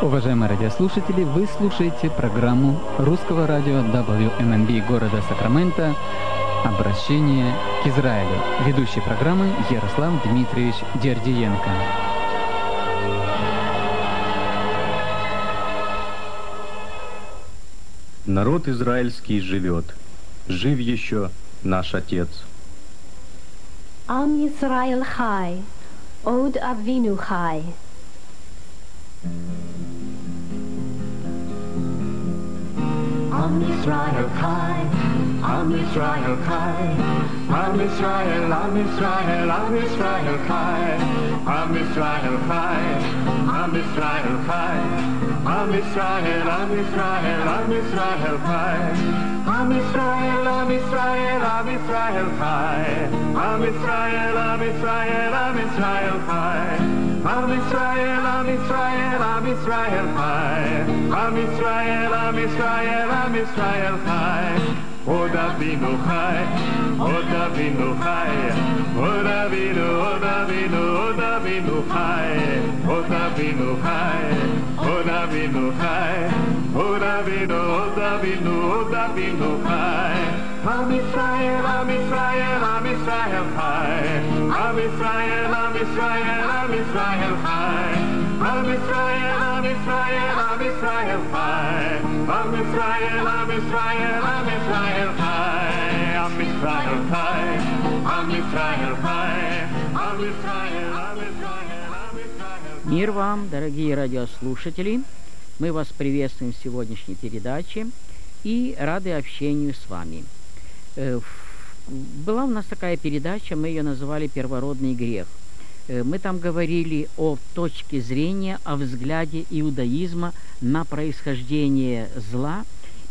Уважаемые радиослушатели, вы слушаете программу русского радио WMNB города Сакраменто «Обращение к Израилю». Ведущий программы Ярослав Дмитриевич Дердиенко. Народ израильский живет, жив еще наш Отец. Am Yisrael Chai, Od Avinu Chai. Am Yisrael Chai, Am Yisrael Chai, Am Yisrael, Am Yisrael, Am Yisrael Chai, Am Yisrael Chai, Am Yisrael Chai, Am Yisrael, Am Yisrael, Am Yisrael Chai, Am Yisrael, Am Yisrael, Am Yisrael Chai, Am Yisrael, Am Yisrael, Am Yisrael Chai, Am Yisrael, Am Yisrael, Am Yisrael Chai, Am Yisrael, Am Yisrael, Am Yisrael Chai, Od Avinu Chai, Od Avinu Chai, Od Avinu, Od Avinu, Od Avinu Chai, Od Avinu Chai, Od Avinu Chai, Od Avinu, Od Avinu, Od Avinu Chai, Am Yisrael, Am Yisrael, Am Yisrael Chai, Am Yisrael, Am Yisrael, Am Yisrael Chai, Am Yisrael, Am Yisrael, Am Yisrael Chai, Am Yisrael, Am Yisrael, Am Yisrael Chai, Am Yisrael Chai, Am Yisrael Chai, Am Yisrael, Am Yisrael, Am Yisrael. Мир вам, дорогие радиослушатели! Мы вас приветствуем в сегодняшней передаче и рады общению с вами. Была у нас такая передача, мы ее называли «Первородный грех». Мы там говорили о точке зрения, о взгляде иудаизма на происхождение зла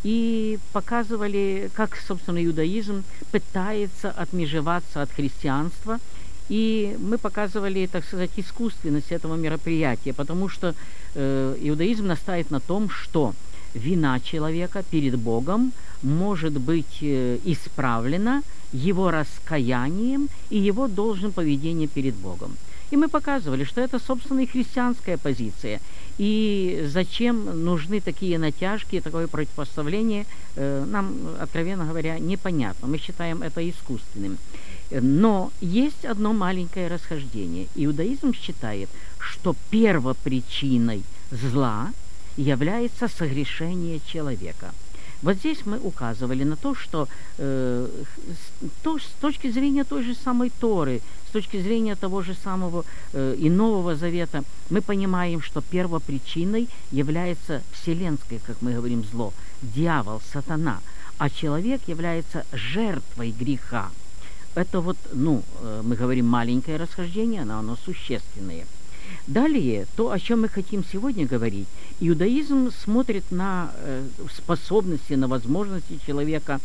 и показывали, как, собственно, иудаизм пытается отмежеваться от христианства. И мы показывали, так сказать, искусственность этого мероприятия, потому что иудаизм настаивает на том, что вина человека перед Богом может быть исправлена его раскаянием и его должным поведением перед Богом. И мы показывали, что это, собственно, и христианская позиция. И зачем нужны такие натяжки, такое противопоставление, нам, откровенно говоря, непонятно. Мы считаем это искусственным. Но есть одно маленькое расхождение. Иудаизм считает, что первопричиной зла является согрешение человека. Вот здесь мы указывали на то, что с точки зрения той же самой Торы, с точки зрения того же самого и Нового Завета, мы понимаем, что первопричиной является вселенское, как мы говорим, зло, дьявол, сатана, а человек является жертвой греха. Это вот, мы говорим, маленькое расхождение, но оно существенное. Далее, то, о чем мы хотим сегодня говорить, иудаизм смотрит на способности, на возможности человека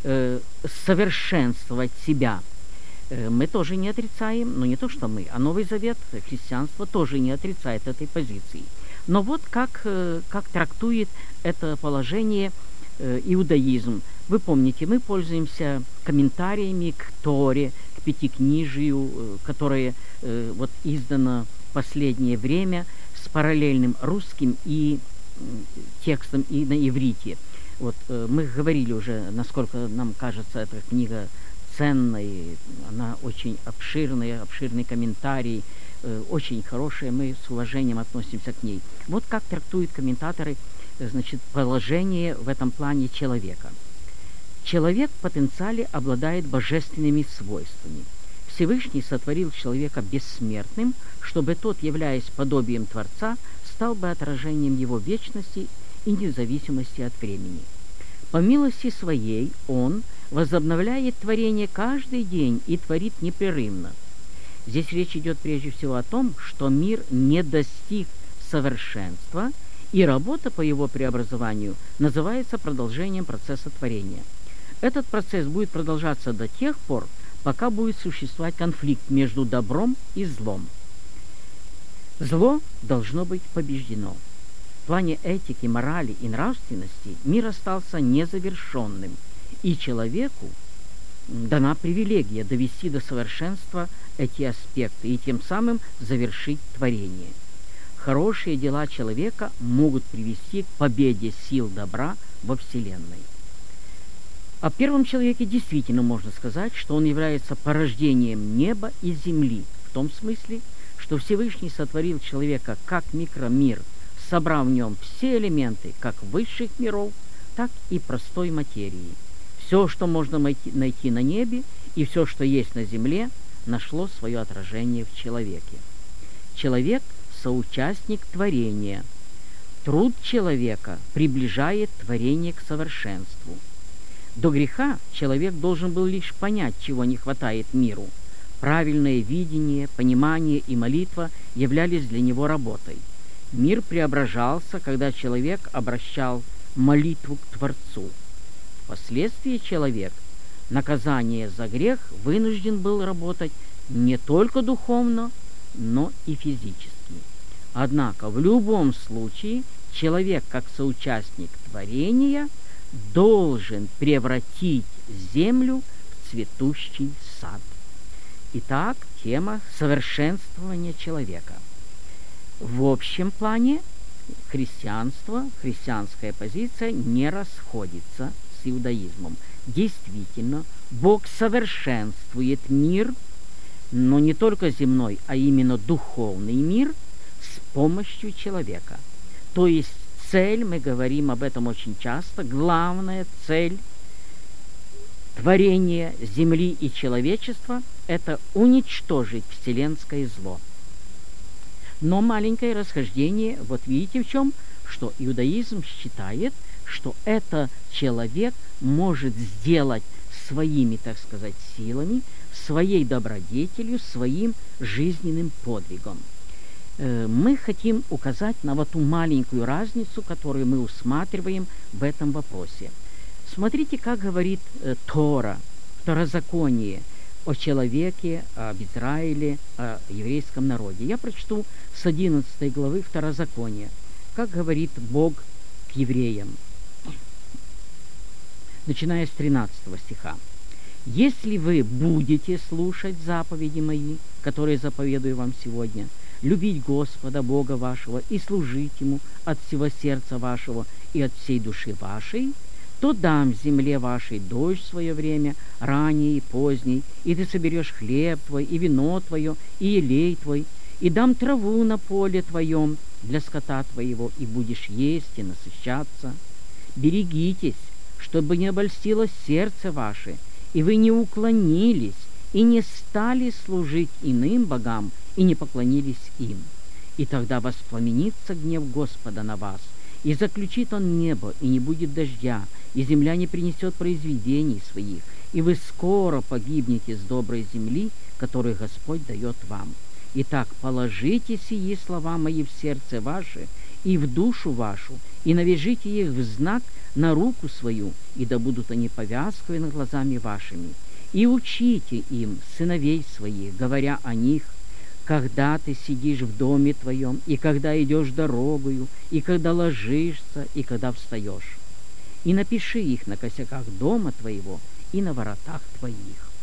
совершенствовать себя. Мы тоже не отрицаем, но не то, что мы, а Новый Завет, христианство тоже не отрицает этой позиции. Но вот как трактует это положение иудаизм. Вы помните, мы пользуемся комментариями к Торе, к Пятикнижию, которое вот издано в последнее время с параллельным русским и текстом и на иврите. Вот мы говорили уже, насколько нам кажется эта книга ценной, она очень обширная, обширный комментарий, очень хорошая, мы с уважением относимся к ней. Вот как трактуют комментаторы, значит, положение в этом плане человека. Человек в потенциале обладает божественными свойствами. Всевышний сотворил человека бессмертным, чтобы тот, являясь подобием Творца, стал бы отражением его вечности и независимости от времени. По милости своей он возобновляет творение каждый день и творит непрерывно. Здесь речь идет прежде всего о том, что мир не достиг совершенства, и работа по его преобразованию называется продолжением процесса творения. Этот процесс будет продолжаться до тех пор, пока будет существовать конфликт между добром и злом. Зло должно быть побеждено. В плане этики, морали и нравственности мир остался незавершенным, и человеку дана привилегия довести до совершенства эти аспекты и тем самым завершить творение. хорошие дела человека могут привести к победе сил добра во Вселенной. О первом человеке действительно можно сказать, что он является порождением неба и земли, в том смысле, что Всевышний сотворил человека как микромир, собрав в нем все элементы как высших миров, так и простой материи. Все, что можно найти на небе, и все, что есть на земле, нашло свое отражение в человеке. Человек – соучастник творения. Труд человека приближает творение к совершенству. До греха человек должен был лишь понять, чего не хватает миру. Правильное видение, понимание и молитва являлись для него работой. Мир преображался, когда человек обращал молитву к Творцу. Впоследствии человек, наказание за грех, вынужден был работать не только духовно, но и физически. Однако в любом случае человек, как соучастник творения, должен превратить землю в цветущий сад. Итак, тема совершенствования человека. В общем плане христианство, христианская позиция не расходится с иудаизмом. Действительно, Бог совершенствует мир, но не только земной, а именно духовный мир с помощью человека. То есть цель, мы говорим об этом очень часто, главная цель творения земли и человечества – это уничтожить вселенское зло. Но маленькое расхождение, вот видите в чем, что иудаизм считает, что это человек может сделать своими, так сказать, силами, своей добродетелью, своим жизненным подвигом. Мы хотим указать на вот ту маленькую разницу, которую мы усматриваем в этом вопросе. Смотрите, как говорит Тора, Второзаконие о человеке, об Израиле, о еврейском народе. Я прочту с 11 главы Второзакония, как говорит Бог к евреям, начиная с 13 стиха. «Если вы будете слушать заповеди мои, которые заповедую вам сегодня, любить Господа Бога вашего и служить Ему от всего сердца вашего и от всей души вашей, то дам земле вашей дождь в свое время, ранний и поздний, и ты соберешь хлеб твой, и вино твое, и елей твой, и дам траву на поле твоем для скота твоего, и будешь есть и насыщаться. Берегитесь, чтобы не обольстилось сердце ваше, и вы не уклонились, и не стали служить иным богам, и не поклонились им. И тогда воспламенится гнев Господа на вас, и заключит он небо, и не будет дождя, и земля не принесет произведений своих, и вы скоро погибнете с доброй земли, которую Господь дает вам. Итак, положите сии слова мои в сердце ваше и в душу вашу, и навяжите их в знак на руку свою, и да будут они повязкой над глазами вашими. И учите им сыновей своих, говоря о них, когда ты сидишь в доме твоем, и когда идешь дорогою, и когда ложишься, и когда встаешь. И напиши их на косяках дома твоего и на воротах твоих».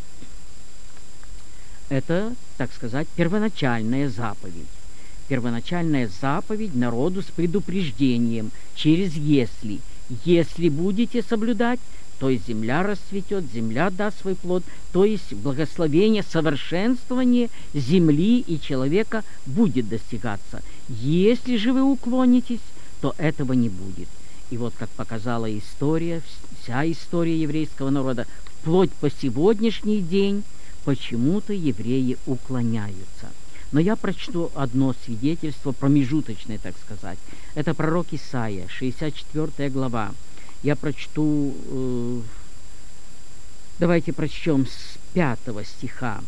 Это, так сказать, первоначальная заповедь. Первоначальная заповедь народу с предупреждением через «если». Если будете соблюдать, то есть земля расцветет, земля даст свой плод, то есть благословение, совершенствование земли и человека будет достигаться. Если же вы уклонитесь, то этого не будет. И вот, как показала история, вся история еврейского народа, вплоть по сегодняшний день, почему-то евреи уклоняются. Но я прочту одно свидетельство, промежуточное, так сказать. Это пророк Исаия, 64 глава. Я прочту, давайте прочтем с 5 стиха.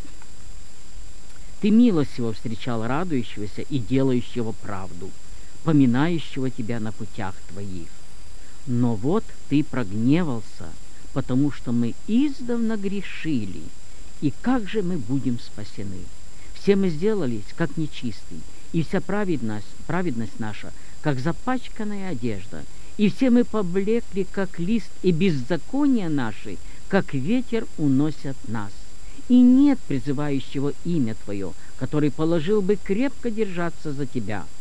«Ты милостиво встречал радующегося и делающего правду, поминающего тебя на путях твоих. Но вот ты прогневался, потому что мы издавна грешили, и как же мы будем спасены? Все мы сделались, как нечистый, и вся праведность наша, как запачканная одежда, и все мы поблекли, как лист, и беззакония наши, как ветер, уносят нас. И нет призывающего имя Твое, который положил бы крепко держаться за Тебя.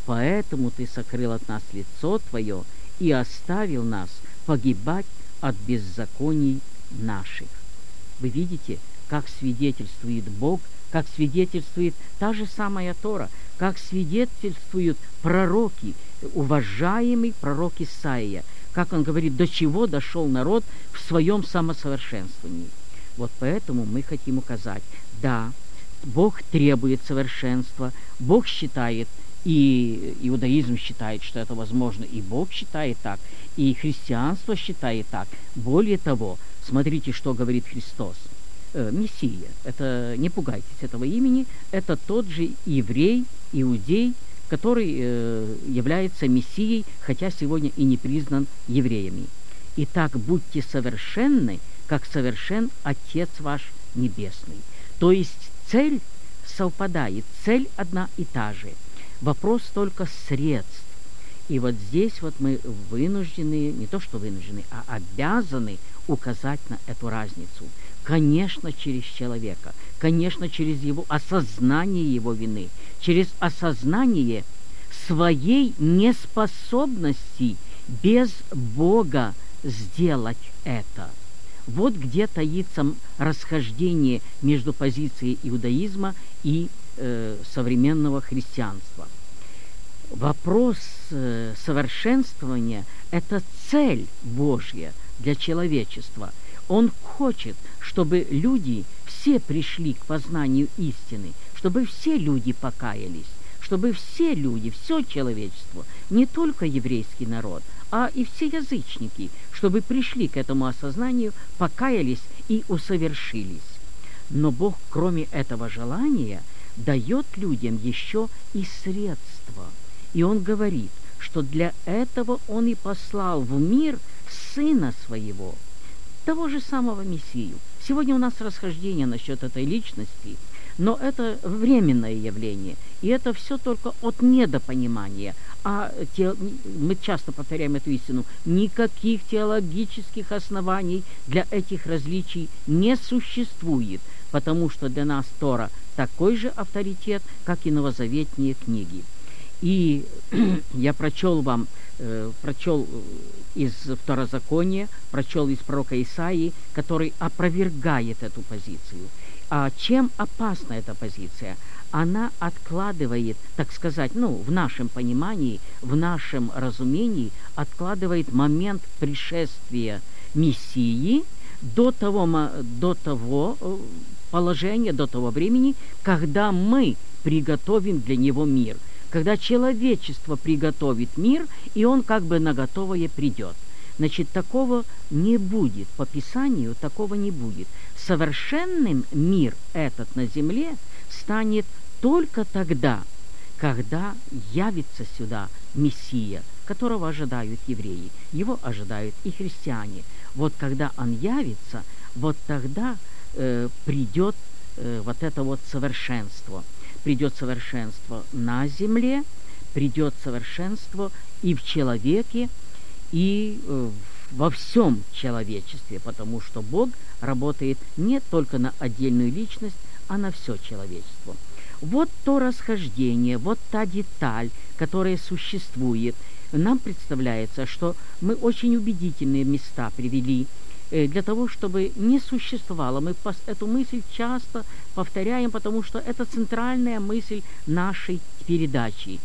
поэтому Ты сокрыл от нас лицо Твое и оставил нас погибать от беззаконий наших». Вы видите, как свидетельствует Бог, как свидетельствует та же самая Тора, как свидетельствуют пророки, уважаемый пророк Исаия, как он говорит, до чего дошел народ в своем самосовершенствовании. Вот поэтому мы хотим указать, да, Бог требует совершенства, Бог считает, и иудаизм считает, что это возможно, и Бог считает так, и христианство считает так. Более того, смотрите, что говорит Христос. Мессия, это, не пугайтесь этого имени, это тот же еврей, иудей, который является Мессией, хотя сегодня и не признан евреями. «Итак, будьте совершенны, как совершен Отец ваш Небесный». То есть цель совпадает, цель одна и та же. Вопрос только средств. И вот здесь вот мы вынуждены, не то что вынуждены, а обязаны указать на эту разницу. Конечно, через человека, конечно, через его осознание его вины, через осознание своей неспособности без Бога сделать это. Вот где таится расхождение между позицией иудаизма и современного христианства. Вопрос совершенствования – это цель Божья для человечества. Он хочет, чтобы люди все пришли к познанию истины, чтобы все люди покаялись, чтобы все люди, все человечество, не только еврейский народ, а и все язычники, чтобы пришли к этому осознанию, покаялись и усовершились. Но Бог, кроме этого желания, дает людям еще и средства. И Он говорит, что для этого Он и послал в мир Сына Своего, того же самого Мессию. Сегодня у нас расхождение насчет этой личности, но это временное явление, и это все только от недопонимания. Мы часто повторяем эту истину, никаких теологических оснований для этих различий не существует, потому что для нас Тора такой же авторитет, как и новозаветные книги. И я прочел из Второзакония, прочел из пророка Исаии, который опровергает эту позицию. А чем опасна эта позиция? Она откладывает, так сказать, в нашем понимании, в нашем разумении, откладывает момент пришествия Мессии до того положения, до того времени, когда мы приготовим для него мир. Когда человечество приготовит мир, и он как бы на готовое придет. Значит, такого не будет. По Писанию такого не будет. Совершенным мир этот на земле станет только тогда, когда явится сюда Мессия, которого ожидают евреи. Его ожидают и христиане. Вот когда он явится, вот тогда придет вот это вот совершенство. Придет совершенство на земле, придет совершенство и в человеке, и во всем человечестве, потому что Бог работает не только на отдельную личность, а на все человечество. Вот то расхождение, вот та деталь, которая существует. Нам представляется, что мы очень убедительные места привели для того, чтобы не существовало. Мы эту мысль часто повторяем, потому что это центральная мысль нашей передачи.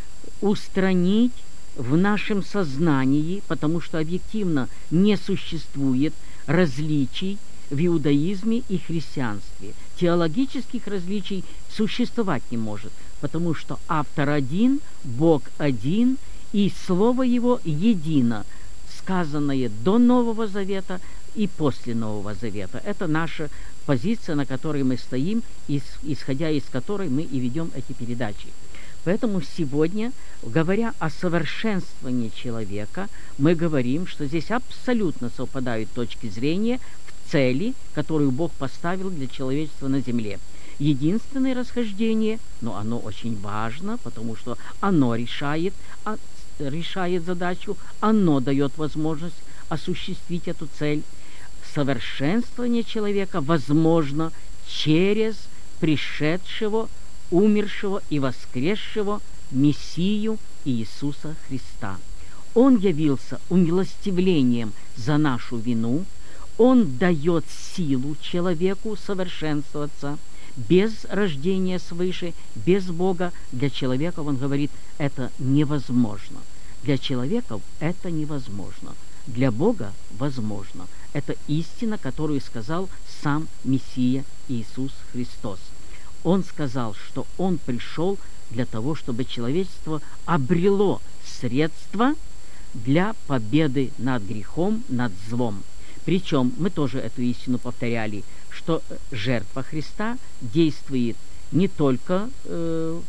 Устранить в нашем сознании, потому что объективно не существует различий в иудаизме и христианстве. Теологических различий существовать не может, потому что автор один, Бог один, и Слово Его едино, сказанное до Нового Завета и после Нового Завета. Это наша позиция, на которой мы стоим, исходя из которой мы и ведем эти передачи. Поэтому сегодня, говоря о совершенствовании человека, мы говорим, что здесь абсолютно совпадают точки зрения в цели, которую Бог поставил для человечества на земле. Единственное расхождение, но оно очень важно, потому что оно решает задачу, оно дает возможность осуществить эту цель. Совершенствование человека возможно через пришедшего, умершего и воскресшего Мессию Иисуса Христа. Он явился умилостивлением за нашу вину, Он дает силу человеку совершенствоваться. Без рождения свыше, без Бога, для человека, он говорит, это невозможно. Для человека это невозможно. Для Бога возможно. Это истина, которую сказал сам Мессия Иисус Христос. Он сказал, что Он пришел для того, чтобы человечество обрело средства для победы над грехом, над злом. Причем мы тоже эту истину повторяли, что жертва Христа действует не только в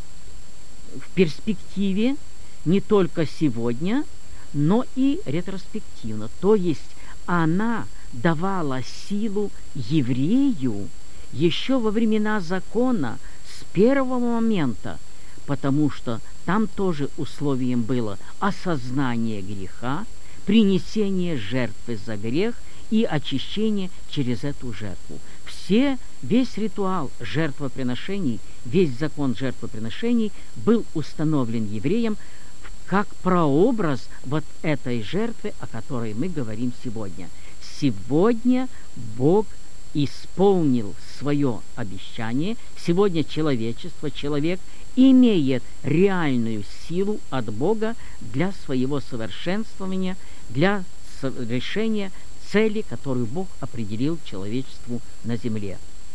перспективе, не только сегодня, но и ретроспективно. То есть она давала силу еврею еще во времена закона с первого момента, потому что там тоже условием было осознание греха, принесение жертвы за грех и очищение через эту жертву. Весь ритуал жертвоприношений, весь закон жертвоприношений был установлен евреям как прообраз вот этой жертвы, о которой мы говорим сегодня. Сегодня Бог исполнил свое обещание. Сегодня человечество, человек имеет реальную силу от Бога для своего совершенствования, для решения цели, которую Бог определил человечеству на земле.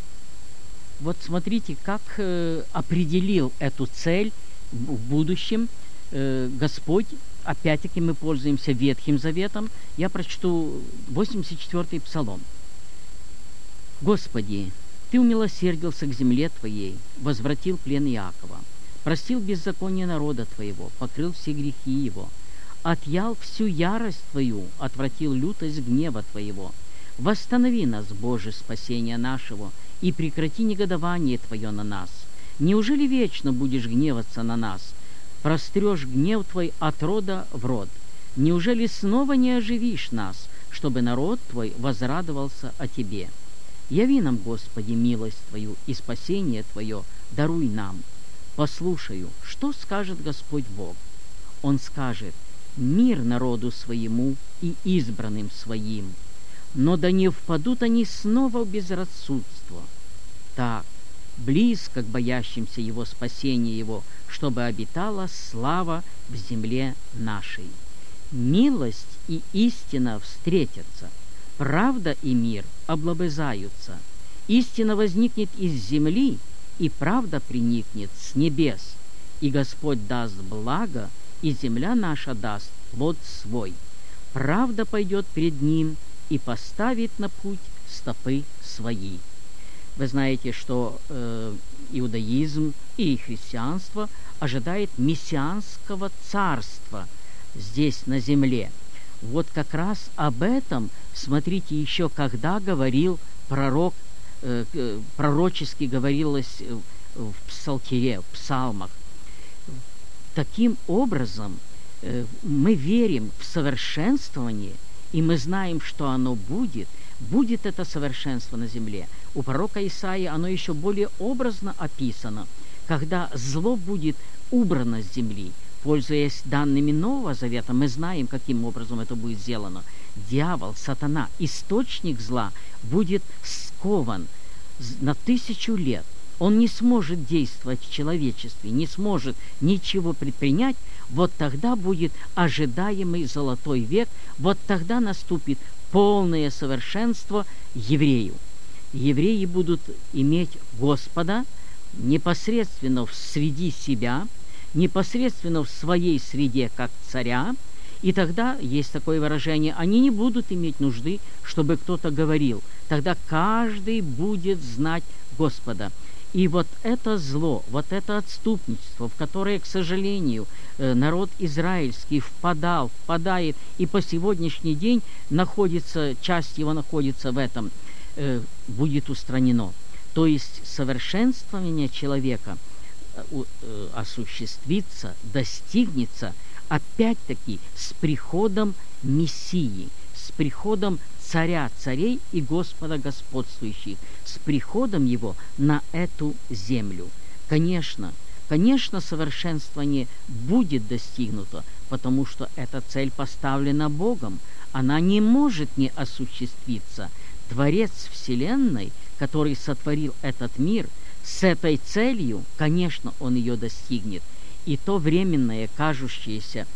Вот смотрите, как определил эту цель в будущем Господь. Опять-таки мы пользуемся Ветхим Заветом. Я прочту 84-й Псалом. «Господи, Ты умилосердился к земле Твоей, возвратил плен Иакова, простил беззаконие народа Твоего, покрыл все грехи его, отъял всю ярость Твою, отвратил лютость гнева Твоего. Восстанови нас, Боже, спасение нашего, и прекрати негодование Твое на нас. Неужели вечно будешь гневаться на нас? Прострешь гнев Твой от рода в род. Неужели снова не оживишь нас, чтобы народ Твой возрадовался о Тебе? Яви нам, Господи, милость Твою и спасение Твое даруй нам. Послушаю, что скажет Господь Бог. Он скажет: мир народу своему и избранным своим, но да не впадут они снова в безрассудство. Так, близко к боящимся Его спасения Его, чтобы обитала слава в земле нашей. Милость и истина встретятся, правда и мир облобызаются. Истина возникнет из земли, и правда приникнет с небес. И Господь даст благо, и земля наша даст плод свой. Правда пойдет пред Ним и поставит на путь стопы свои». Вы знаете, что иудаизм и христианство ожидает мессианского царства здесь, на земле. Вот как раз об этом, смотрите, еще когда говорил пророк, пророчески говорилось в Псалтире, в псалмах. Таким образом, мы верим в совершенствование, и мы знаем, что оно будет это совершенство на земле. У пророка Исаии оно еще более образно описано, когда зло будет убрано с земли. Пользуясь данными Нового Завета, мы знаем, каким образом это будет сделано. Дьявол, сатана, источник зла, будет скован на 1000 лет. Он не сможет действовать в человечестве, не сможет ничего предпринять. Вот тогда будет ожидаемый золотой век, вот тогда наступит полное совершенство еврею. Евреи будут иметь Господа непосредственно среди себя, непосредственно в своей среде, как царя, и тогда, есть такое выражение, они не будут иметь нужды, чтобы кто-то говорил. Тогда каждый будет знать Господа. И вот это зло, вот это отступничество, в которое, к сожалению, народ израильский впадает, и по сегодняшний день часть его находится в этом, будет устранено. То есть совершенствование человека осуществится, достигнется, опять-таки, с приходом Мессии, с приходом Царя царей и Господа господствующих, с приходом Его на эту землю. Конечно, конечно, совершенствование будет достигнуто, потому что эта цель поставлена Богом. Она не может не осуществиться. Творец Вселенной, который сотворил этот мир, с этой целью, конечно, он ее достигнет. И то временное, кажущееся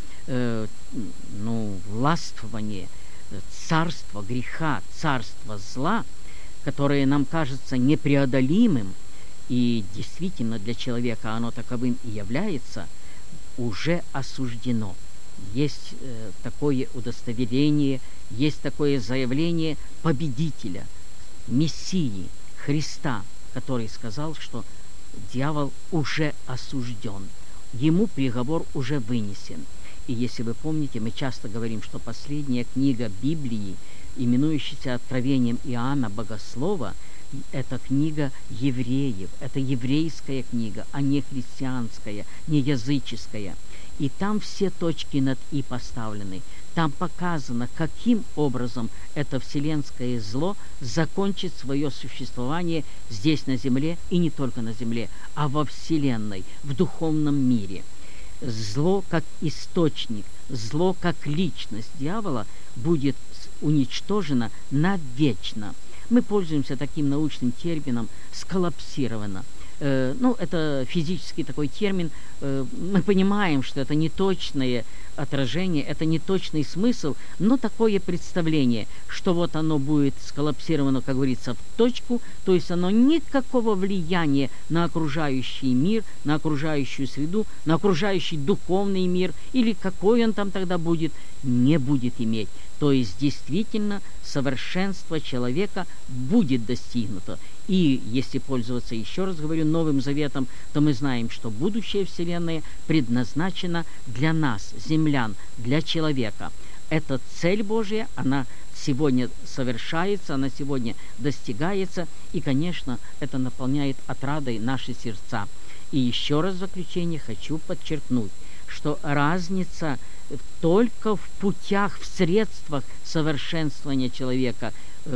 властвование царства греха, царства зла, которое нам кажется непреодолимым, и действительно для человека оно таковым и является, уже осуждено. Есть такое удостоверение, есть такое заявление победителя, Мессии, Христа, который сказал, что дьявол уже осужден, ему приговор уже вынесен. И если вы помните, мы часто говорим, что последняя книга Библии, именующаяся Откровением Иоанна Богослова, это книга евреев, это еврейская книга, а не христианская, не языческая. И там все точки над «и» поставлены. Там показано, каким образом это вселенское зло закончит свое существование здесь на земле, и не только на земле, а во Вселенной, в духовном мире. Зло как источник, зло как личность дьявола будет уничтожено навечно. Мы пользуемся таким научным термином «сколлапсировано». Это физический такой термин. Мы понимаем, что это не точное отражение, это не точный смысл, но такое представление, что вот оно будет сколлапсировано, как говорится, в точку, то есть оно никакого влияния на окружающий мир, на окружающую среду, на окружающий духовный мир, или какой он там тогда будет, не будет иметь. То есть действительно совершенство человека будет достигнуто. И если пользоваться, еще раз говорю, Новым Заветом, то мы знаем, что будущее Вселенная предназначена для нас, землян, для человека. Эта цель Божья, она сегодня совершается, она сегодня достигается, и, конечно, это наполняет отрадой наши сердца. И еще раз в заключение хочу подчеркнуть, что разница только в путях, в средствах совершенствования человека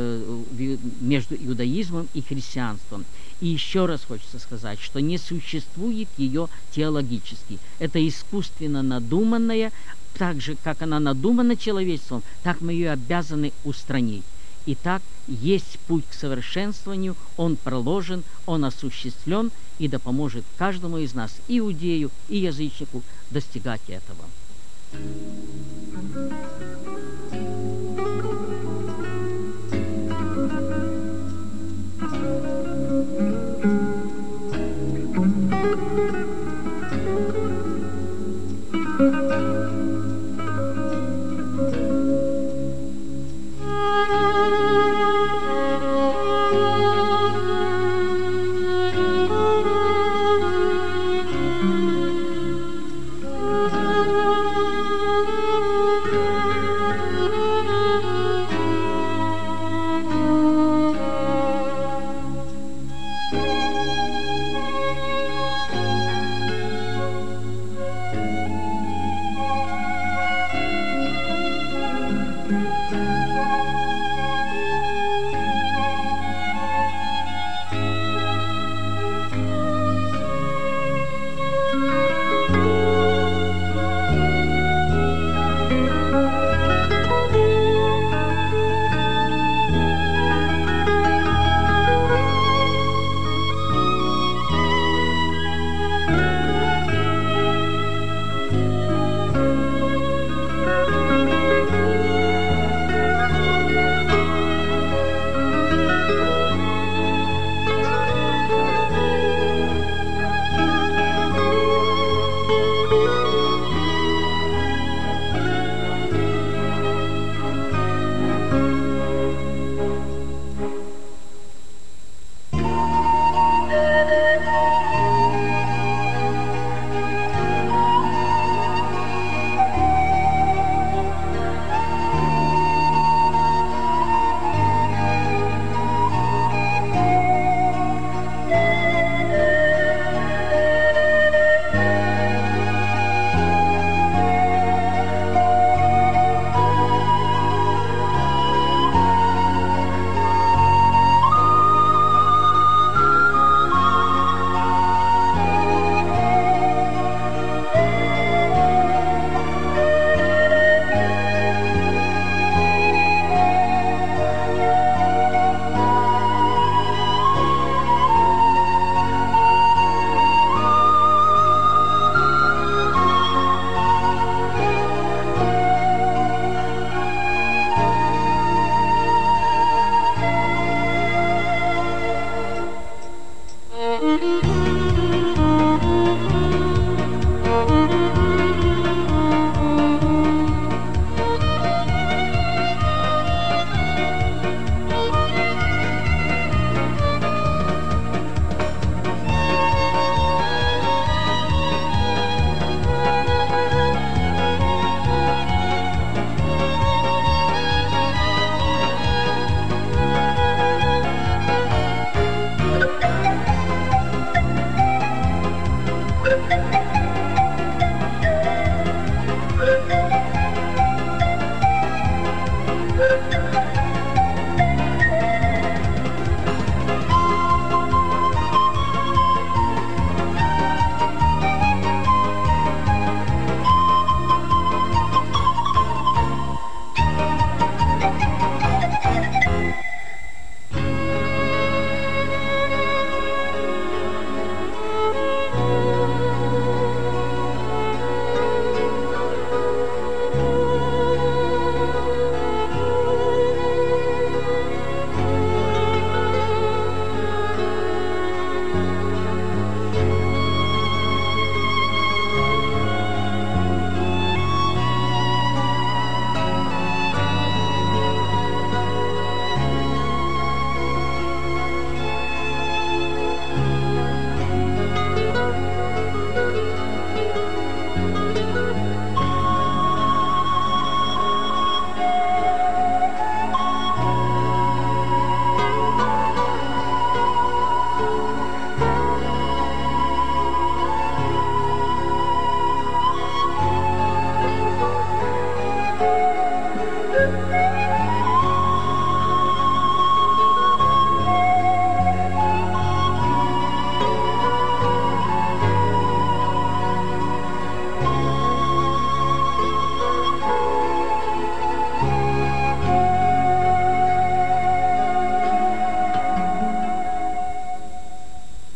между иудаизмом и христианством. И еще раз хочется сказать, что не существует ее теологически. Это искусственно надуманная, так же, как она надумана человечеством, так мы ее обязаны устранить. Итак, есть путь к совершенствованию, он проложен, он осуществлен, и да поможет каждому из нас, иудею и язычнику, достигать этого.